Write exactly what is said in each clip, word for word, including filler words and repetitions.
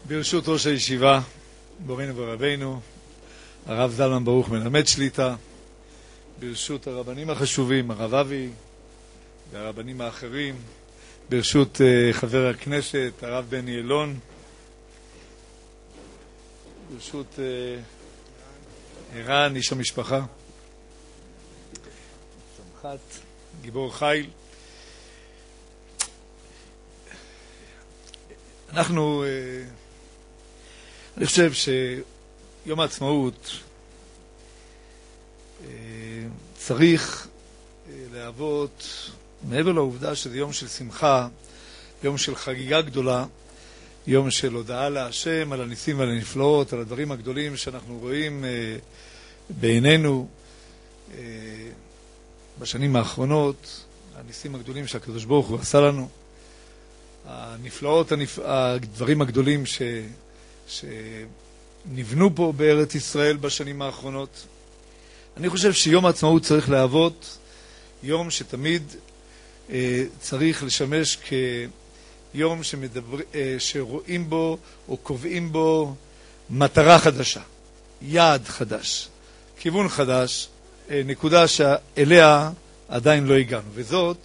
ברשות ראש הישיבה, מורנו ורבנו, הרב זלמן ברוך מלמד שליטה, ברשות הרבנים החשובים, הרב אבי והרבנים האחרים, ברשות uh, חבר הכנסת, הרב בני אלון, ברשות uh, ערן, איש המשפחה, סמחת, גיבור חיל. אנחנו, uh, אני חושב שיום העצמאות uh, צריך uh, להוות, מעבר לעובדה שזה יום של שמחה, יום של חגיגה גדולה, יום של הודעה להשם על הניסים ועל הנפלאות, על הדברים הגדולים שאנחנו רואים אה, בעינינו אה, בשנים האחרונות, הניסים הגדולים שהקדוש ברוך הוא עשה לנו, הנפלאות, הנפ... הדברים הגדולים ש... שנבנו פה בארץ ישראל בשנים האחרונות. אני חושב שיום העצמאות צריך להוות יום שתמיד אה, צריך לשמש כיום שמדבר, אה, שרואים בו או קובעים בו מטרה חדשה, יעד חדש, כיוון חדש, אה, נקודה שאליה עדיין לא הגענו. וזאת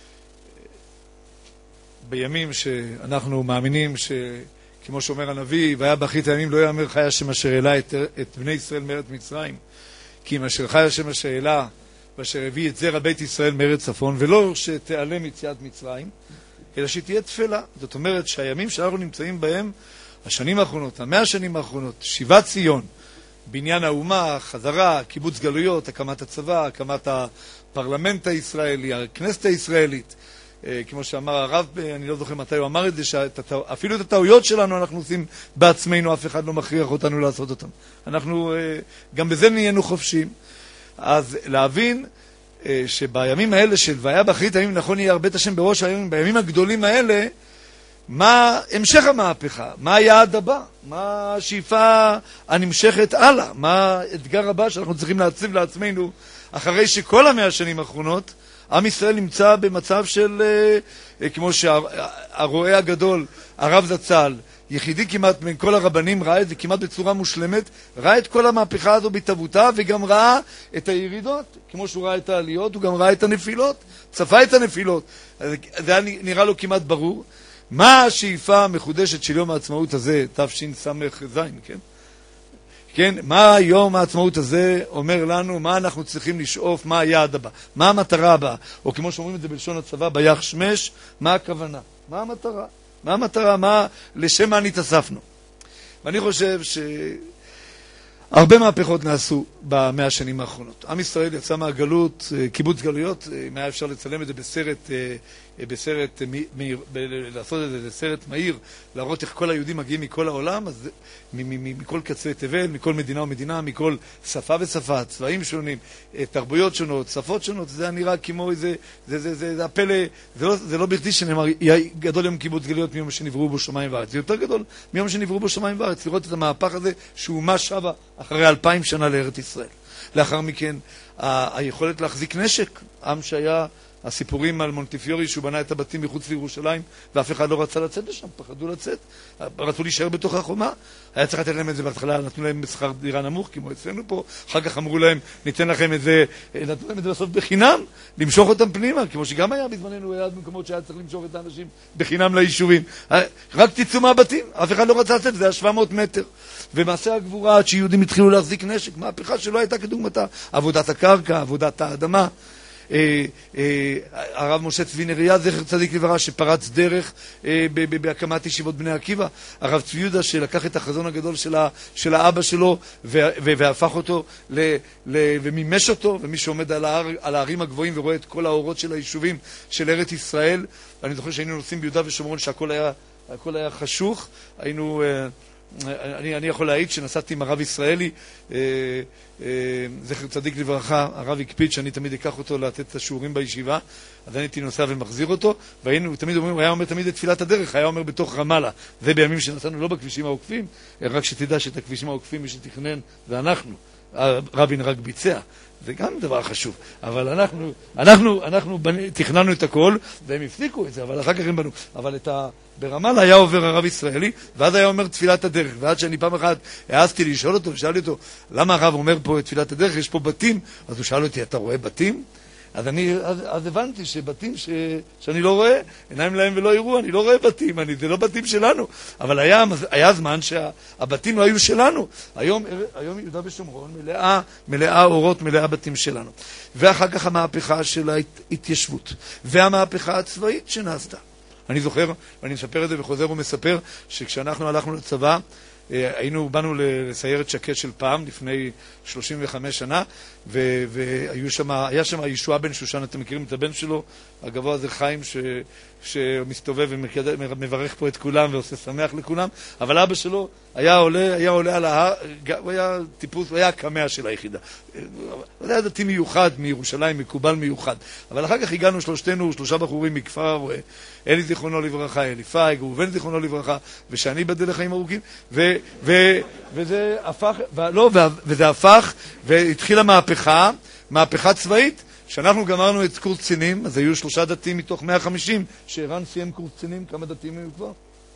בימים שאנחנו מאמינים שכמו שאומר הנביא, והיה באחרית הימים לא יאמר חי השם אשר העלה את, את בני ישראל מארץ מצרים, כי אם אשר חי השם אשר העלה ואשר הביא את זרע בית ישראל מארץ צפון, ולא שתיעלם יציאת מצרים, אלא שתהיה תפלה. זאת אומרת שהימים שאנחנו נמצאים בהם, השנים האחרונות, המאה השנים האחרונות, שיבת ציון, בניין האומה, חזרה, קיבוץ גלויות, הקמת הצבא, הקמת הפרלמנט הישראלי, הכנסת הישראלית, כמו שאמר הרב, אני לא זוכר מתי הוא אמר את זה, שאפילו את הטעויות שלנו אנחנו עושים בעצמנו, אף אחד לא מכריח אותנו לעשות אותם. אנחנו גם בזה נהיינו חופשיים. אז להבין אה, שבימים האלה של והיה באחרית הימים נכון יהיה הרבה את השם בראש הימים, בימים הגדולים האלה, מה המשך המהפכה, מה היעד הבא, מה השאיפה הנמשכת הלאה, מה האתגר הבא שאנחנו צריכים להציב לעצמנו, אחרי שכל המאה השנים האחרונות עם ישראל נמצא במצב של, אה, כמו שהרועה הגדול, הרב זצ"ל, יחידי כמעט בין כל הרבנים, ראה את זה כמעט בצורה מושלמת, ראה את כל המהפכה הזו בהתהוותה, וגם ראה את הירידות, כמו שהוא ראה את העליות, הוא גם ראה את הנפילות, צפה את הנפילות. זה היה נראה לו כמעט ברור. מה השאיפה המחודשת של יום העצמאות הזה, תשס"ז, כן? כן, מה יום העצמאות הזה אומר לנו, מה אנחנו צריכים לשאוף, מה היעד הבא, מה המטרה הבאה, או כמו שאומרים את זה בלשון הצבא, ביח שמש, מה הכוונה, מה המטרה? מה המטרה? מה, לשם מה נתאספנו? ואני חושב שהרבה מהפכות נעשו במאה השנים האחרונות. עם ישראל יצא מהגלות, קיבוץ גלויות, אם היה אפשר לצלם את זה בסרט, בסרט מהיר, לעשות את זה בסרט מהיר, להראות איך כל היהודים מגיעים מכל העולם, אז מכל קצווי תבל, מכל מדינה ומדינה, מכל שפה ושפה, צבעים שונים, תרבויות שונות, שפות שונות, זה נראה כמו איזה, זה, זה, זה, זה הפלא, זה לא, זה לא בכדי שנאמר, גדול יום קיבוץ גלויות מיום שנבראו בו שמיים וארץ. זה יותר גדול מיום שנבראו בו שמיים וארץ, לראות את המהפך הזה, שהוא מה שווה אחרי אלפיים שנה לארץ ישראל. לאחר מכן, ה- היכולת להחזיק נשק, עם שהיה הסיפורים על מונטיפיורי שהוא בנה את הבתים מחוץ לירושלים ואף אחד לא רצה לצאת לשם, פחדו לצאת, רצו להישאר בתוך החומה, היה צריך לתת להם את זה בהתחלה, נתנו להם שכר דירה נמוך כמו אצלנו פה, אחר כך אמרו להם ניתן לכם את זה, נתנו להם את זה בסוף בחינם, למשוך אותם פנימה, כמו שגם היה בזמננו, היה במקומות שהיה צריך למשוך את האנשים בחינם ליישובים, רק תצאו מהבתים, אף אחד לא רצה לצאת, זה היה שבע מאות מטר. ומעשה הגבורה עד שיהודים התחילו להחזיק נשק, מהפכה שלא הייתה כדוגמתה, עבודת הקרקע, עבודת האדמה. אה, אה, הרב משה צבי נריה, זכר צדיק לברכה, שפרץ דרך אה, ב- ב- בהקמת ישיבות בני עקיבא. הרב צבי יהודה שלקח את החזון הגדול של, ה- של האבא שלו ו- ו- והפך אותו ל- ל- ומימש אותו, ומי שעומד על, ההר, על הערים הגבוהים ורואה את כל האורות של היישובים של ארץ ישראל. ואני זוכר שהיינו נוסעים ביהודה ושומרון שהכל היה, הכל היה חשוך, היינו... אה, אני, אני יכול להעיד שנסעתי עם הרב ישראלי, אה, אה, זכר צדיק לברכה, הרב הקפיד שאני תמיד אקח אותו לתת את השיעורים בישיבה, אז אני הייתי נוסע ומחזיר אותו, והיינו תמיד אומרים, הוא היה אומר תמיד את תפילת הדרך, היה אומר בתוך רמאללה, זה בימים שנסענו לא בכבישים העוקפים, רק שתדע שאת הכבישים העוקפים מי שתכנן זה אנחנו, רבין רק ביצע. זה גם דבר חשוב, אבל אנחנו, אנחנו, אנחנו בנ... תכננו את הכל, והם הפסיקו את זה, אבל אחר כך הם בנו. אבל את ה... ברמאללה היה עובר הרב ישראלי, ואז היה אומר תפילת הדרך, ועד שאני פעם אחת העזתי לשאול אותו, ושאלתי אותו, למה הרב אומר פה את תפילת הדרך, יש פה בתים? אז הוא שאל אותי, אתה רואה בתים? אז אני, אז, אז הבנתי שבתים ש, שאני לא רואה, עיניים להם ולא יראו, אני לא רואה בתים, אני, זה לא בתים שלנו. אבל היה, היה זמן שהבתים לא היו שלנו. היום, היום יהודה ושומרון מלאה, מלאה אורות, מלאה בתים שלנו. ואחר כך המהפכה של ההתיישבות, והמהפכה הצבאית שנעשתה. אני זוכר, ואני מספר את זה וחוזר ומספר, שכשאנחנו הלכנו לצבא, היינו, באנו לסיירת שקט של פעם, לפני שלושים וחמש שנה, והיו שם, היה שם ישועה בן שושן, אתם מכירים את הבן שלו, הגבוה הזה חיים, ש, שמסתובב ומברך פה את כולם ועושה שמח לכולם, אבל אבא שלו היה עולה, היה עולה על ההר, הוא היה טיפוס, הוא היה הקמע של היחידה. הוא היה דתי מיוחד, מירושלים, מקובל מיוחד. אבל אחר כך הגענו שלושתנו, שלושה בחורים מכפר, אלי זיכרונו לברכה, אלי פייג, ובן זיכרונו לברכה, ושאני בדל לחיים ארוכים, ו, ו, וזה הפך, לא, וזה הפך, והתחילה מהפכה, מהפכה צבאית, כשאנחנו גמרנו את קורס קצינים, אז היו שלושה דתיים מתוך מאה וחמישים, שערן סיים קורס קצינים, כמה דתיים היו כבר?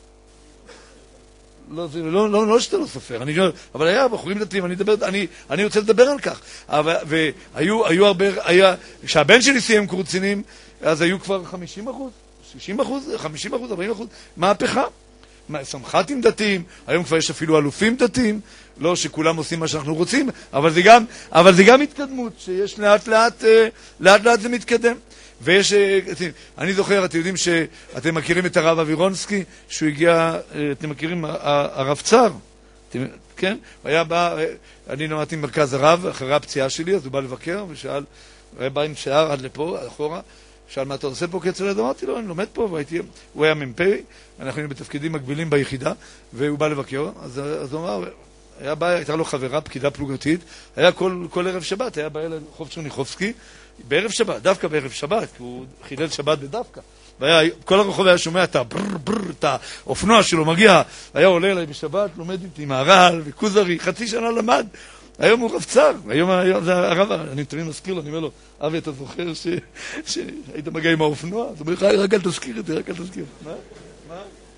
לא, לא, לא, לא שאתה לא סופר, אני, אבל היה בחורים דתיים, אני, דבר, אני, אני רוצה לדבר על כך. אבל, והיו, היו הרבה, היה, כשהבן שלי סיים קורס קצינים, אז היו כבר חמישים אחוז, שישים אחוז, חמישים אחוז, ארבעים אחוז, מהפכה. סמח"טים דתיים, היום כבר יש אפילו אלופים דתיים, לא שכולם עושים מה שאנחנו רוצים, אבל זה גם, אבל זה גם התקדמות, שיש לאט לאט, לאט לאט זה מתקדם. ויש, אני זוכר, אתם יודעים שאתם מכירים את הרב אבירונסקי, שהוא הגיע, אתם מכירים, הרב צר, כן? הוא היה בא, אני למדתי במרכז הרב, אחרי הפציעה שלי, אז הוא בא לבקר, ושאל, הוא היה בא עם שיער עד לפה, אחורה, שאל מה אתה עושה פה כצלד? אמרתי לו, אני לומד פה, והייתי, הוא היה מ"פ, אנחנו היינו בתפקידים מקבילים ביחידה, והוא בא לבקר, אז, אז הוא אמר, היה בא, הייתה לו חברה, פקידה פלוגתית, היה כל, כל ערב שבת, היה בא אל חוף צ'רניחובסקי, בערב שבת, דווקא בערב שבת, כי הוא חילל שבת בדווקא, והיה, כל הרחוב היה שומע את הברר, ברר, את האופנוע שלו מגיע, היה עולה אליי בשבת, לומד איתי מהר"ל וכוזרי, חצי שנה למד, היום הוא רב צר, היום, היום זה הרב, אני תמיד מזכיר לו, אני אומר לו, אבי, אתה זוכר ש, שהיית מגיע עם האופנוע? אז הוא אומר לך, רק אל תזכיר את זה, רק אל תזכיר. מה? מה?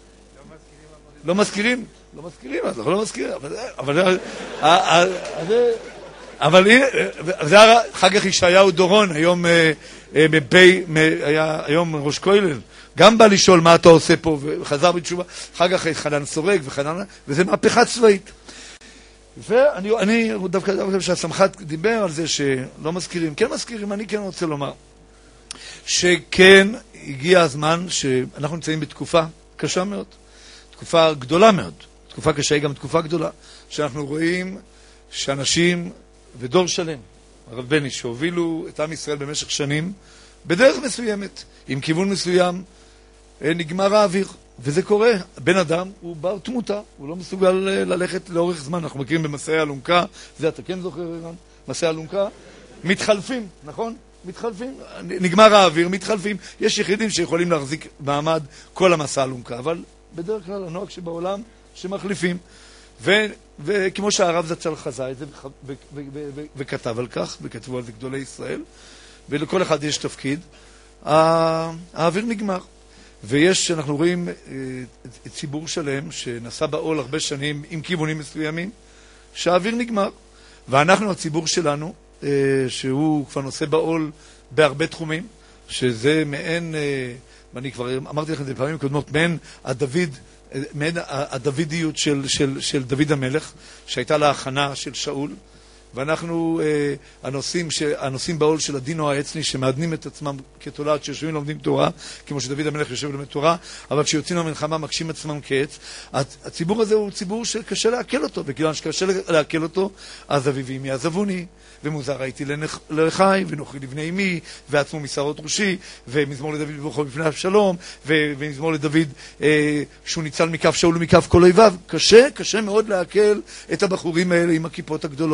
לא מזכירים? לא מזכירים, אז אנחנו לא מזכירים, אבל זה, אבל זה אחר כך ישעיהו דורון, היום מפי, היום ראש כולל, גם בא לשאול מה אתה עושה פה, וחזר בתשובה, אחר כך חנן סורק, וזה מהפכה צבאית. ואני אני, דווקא דווקא שהסמח"ט דיבר על זה שלא מזכירים, כן מזכירים, אני כן רוצה לומר שכן הגיע הזמן שאנחנו נמצאים בתקופה קשה מאוד, תקופה גדולה מאוד, תקופה קשה היא גם תקופה גדולה, שאנחנו רואים שאנשים ודור שלם, הרב בני, שהובילו את עם ישראל במשך שנים, בדרך מסוימת, עם כיוון מסוים, נגמר האוויר. וזה קורה, בן אדם הוא בר תמותה, הוא לא מסוגל ללכת לאורך זמן, אנחנו מכירים במסעי אלונקה, זה אתה כן זוכר, אירן? מסעי אלונקה, מתחלפים, נכון? מתחלפים, נגמר האוויר, מתחלפים, יש יחידים שיכולים להחזיק מעמד כל המסע אלונקה, אבל בדרך כלל הנוהג שבעולם שמחליפים, ו, וכמו שהרב זצ"ל חזה את זה, ו, ו, ו, ו, וכתב על כך, וכתבו על זה גדולי ישראל, ולכל אחד יש תפקיד, האוויר נגמר. ויש, אנחנו רואים ציבור שלם שנסע בעול הרבה שנים עם כיוונים מסוימים, שהאוויר נגמר. ואנחנו, הציבור שלנו, שהוא כבר נושא בעול בהרבה תחומים, שזה מעין, ואני כבר אמרתי לכם את זה פעמים קודמות, מעין הדוד, מעין הדוידיות של, של, של דוד המלך, שהייתה לה הכנה של שאול, ואנחנו, אה, הנושאים, ש... הנושאים בעול של הדינו העצני, שמעדנים את עצמם כתולעת, שיושבים לומדים תורה, כמו שדוד המלך יושב ולומד תורה, אבל כשיוצאים למלחמה מקשים עצמם כעץ. הציבור הזה הוא ציבור שקשה להקל אותו, וכיוון שקשה להקל אותו, אז אביבים יעזבוני, ומוזר הייתי לחי, ונוחי לבני אמי, ועצמו משרות ראשי, ומזמור לדוד בברכו בפני אבשלום, ו... ומזמור לדוד אה, שהוא ניצל מכף שאול ומכף כל אויביו. קשה, קשה מאוד להקל את הבחורים האלה עם הכיפות הגדולות האלה, עם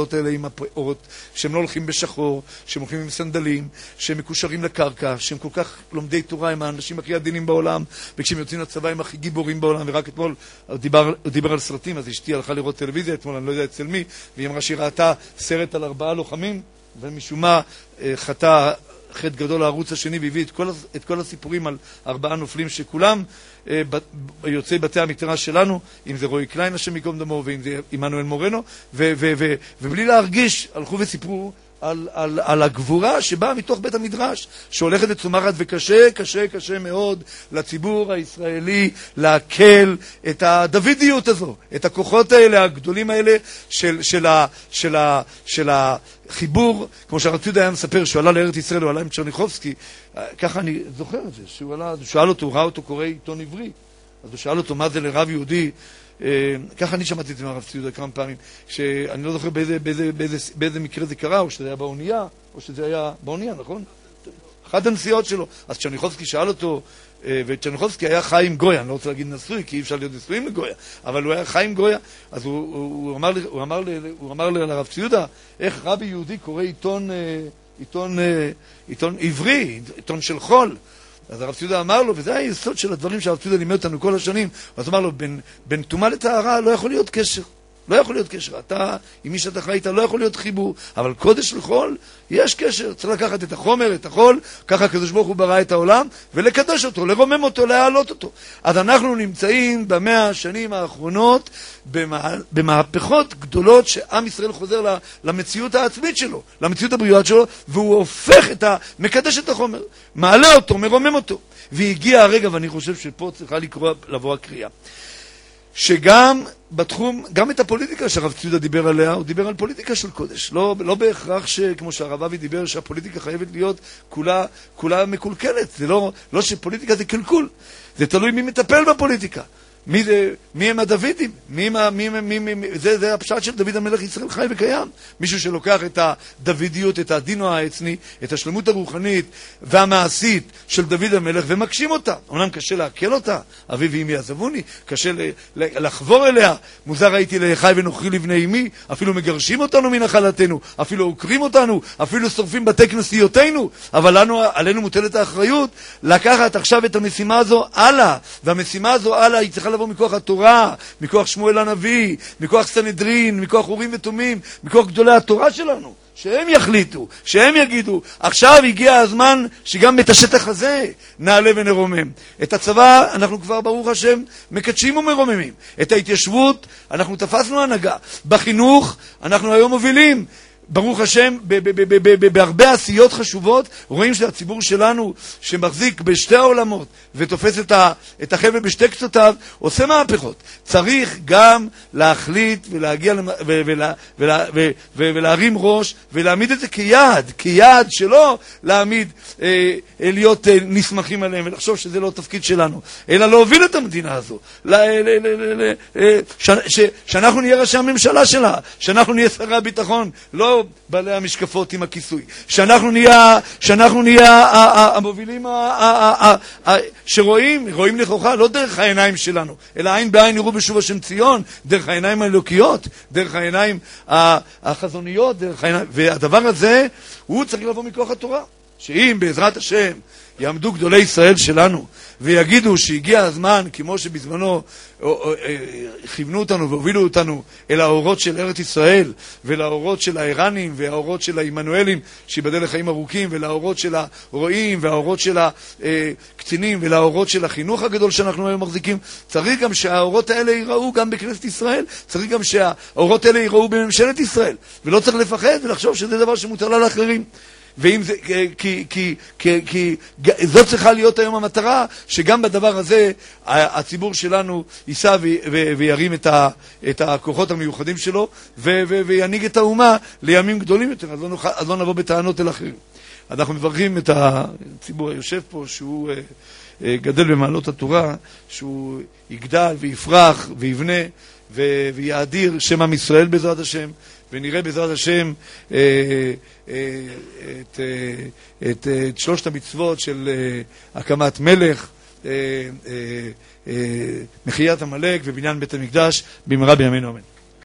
הפאות, שהם לא הולכים בשחור, שהם הולכים עם סנדלים, שהם מקושרים לקרקע, שהם כל כך לומדי תורה, הם האנשים הכי עדינים בעולם, וכשהם יוצאים לצבא הם הכי גיבורים בעולם. ורק אתמול הוא דיבר, הוא דיבר על סרטים, אז אשתי הלכה לראות טלוויזיה אתמול, אני לא יודע אצל מי, והיא אמרה שהיא ראתה סרט על ארבעה לוחמים, ומשום מה חטא חטא גדול לערוץ השני, והביא את כל, את כל הסיפורים על ארבעה נופלים שכולם אה, ב, יוצאי בתי המקדש שלנו, אם זה רועי קליין השם ייקום דמו, ואם זה עמנואל מורנו, ו, ו, ו, ובלי להרגיש הלכו וסיפרו על, על, על הגבורה שבאה מתוך בית המדרש, שהולכת וצומחת, וקשה, קשה, קשה מאוד לציבור הישראלי להקל את הדוידיות הזו, את הכוחות האלה, הגדולים האלה, של, של, ה, של, ה, של החיבור, כמו שהרב ציודה היה מספר, שהוא עלה לארץ ישראל, הוא עלה עם צ'רניחובסקי, ככה אני זוכר את זה, שהוא עלה, הוא שאל אותו, הוא ראה אותו קורא עיתון עברי, אז הוא שאל אותו, מה זה לרב יהודי, ככה אני שמעתי את זה מהרב ציודה כמה פעמים, שאני לא זוכר באיזה, באיזה, באיזה, באיזה מקרה זה קרה, או שזה היה באונייה, או שזה היה באונייה, נכון? אחת הנסיעות שלו. אז צ'רניחובסקי שאל אותו, וצ'רניחובסקי היה חי עם גויה, אני לא רוצה להגיד נשוי, כי אי אפשר להיות נשואים לגויה, אבל הוא היה חי עם גויה, אז הוא, הוא, הוא אמר, הוא אמר, הוא אמר לרב ציודה, איך רבי יהודי קורא עיתון, עיתון, עיתון עברי, עיתון של חול. אז הרב ציודה אמר לו, וזה היסוד של הדברים שהרב ציודה לימד אותנו כל השנים, אז אמר לו, בין, בין תומה לטהרה לא יכול להיות קשר. לא יכול להיות קשר. אתה, עם מי שאתה חי איתה, לא יכול להיות חיבור. אבל קודש לחול, יש קשר. צריך לקחת את החומר, את החול, ככה הקדוש ברוך הוא ברא את העולם, ולקדש אותו, לרומם אותו, להעלות אותו. אז אנחנו נמצאים במאה השנים האחרונות, במה, במהפכות גדולות, שעם ישראל חוזר למציאות העצמית שלו, למציאות הבריאות שלו, והוא הופך את ה... מקדש את החומר, מעלה אותו, מרומם אותו. והגיע הרגע, ואני חושב שפה צריכה לקרוא, לבוא הקריאה. שגם בתחום, גם את הפוליטיקה שהרב ציודה דיבר עליה, הוא דיבר על פוליטיקה של קודש. לא, לא בהכרח שכמו שהרב אבי דיבר, שהפוליטיקה חייבת להיות כולה, כולה מקולקלת. זה לא, לא שפוליטיקה זה קלקול. זה תלוי מי מטפל בפוליטיקה. מי, זה, מי הם הדוידים? מי, מי, מי, מי, מי, זה, זה הפשט של דוד המלך ישראל חי וקיים. מישהו שלוקח את הדוידיות, את הדינו העצני, את השלמות הרוחנית והמעשית של דוד המלך ומקשים אותה. אומנם קשה להקל אותה, אבי ואמי עזבוני, קשה לחבור אליה. מוזר הייתי לחי ונוכרי לבני אמי, אפילו מגרשים אותנו מנחלתנו, אפילו עוקרים אותנו, אפילו שורפים בתי כנסיותינו, אבל לנו, עלינו מוטלת האחריות לקחת עכשיו את המשימה הזו הלאה, והמשימה הזו הלאה היא צריכה לבוא מכוח התורה, מכוח שמואל הנביא, מכוח סנהדרין, מכוח אורים ותומים, מכוח גדולי התורה שלנו, שהם יחליטו, שהם יגידו, עכשיו הגיע הזמן שגם את השטח הזה נעלה ונרומם. את הצבא אנחנו כבר ברוך השם מקדשים ומרוממים. את ההתיישבות אנחנו תפסנו הנהגה. בחינוך אנחנו היום מובילים. ברוך השם, בהרבה עשיות חשובות, רואים שהציבור שלנו, שמחזיק בשתי העולמות, ותופס את החבל בשתי קצותיו, עושה מהפכות. צריך גם להחליט ולהגיע, ולהרים ראש, ולהעמיד את זה כיעד, כיעד שלא להעמיד, להיות נסמכים עליהם, ולחשוב שזה לא תפקיד שלנו, אלא להוביל את המדינה הזו, שאנחנו נהיה ראשי הממשלה שלה, שאנחנו נהיה שרי הביטחון, לא בעלי המשקפות עם הכיסוי, שאנחנו נהיה, שאנחנו נהיה המובילים שרואים, רואים לכוחה, לא דרך העיניים שלנו, אלא עין בעין יראו בשוב השם ציון, דרך העיניים האלוקיות, דרך העיניים החזוניות, דרך העיניים, והדבר הזה הוא צריך לבוא מכוח התורה, שאם בעזרת השם יעמדו גדולי ישראל שלנו ויגידו שהגיע הזמן, כמו שבזמנו כיוונו אותנו והובילו אותנו אל האורות של ארץ ישראל ולאורות של האיראנים והאורות של העמנואלים שיבדל לחיים ארוכים, ולאורות של הרועים והאורות של הקצינים ולאורות של החינוך הגדול שאנחנו היום מחזיקים, צריך גם שהאורות האלה ייראו גם בכנסת ישראל, צריך גם שהאורות האלה ייראו בממשלת ישראל, ולא צריך לפחד ולחשוב שזה דבר שמוטל על אחרים. ואם זה, כי, כי, כי, כי זאת צריכה להיות היום המטרה, שגם בדבר הזה הציבור שלנו יישא וירים את, ה, את הכוחות המיוחדים שלו, ו, ו, וינהיג את האומה לימים גדולים יותר, אז לא, נוכל, אז לא נבוא בטענות אל אחרים. אנחנו מברכים את הציבור היושב פה, שהוא גדל במעלות התורה, שהוא יגדל ויפרח ויבנה ויאדיר שם עם ישראל בעזרת השם, ונראה בעזרת השם אה, אה, את, אה, את, אה, את שלושת המצוות של אה, הקמת מלך, אה, אה, אה, מחיית המלך ובניין בית המקדש במהרה בימינו אמן.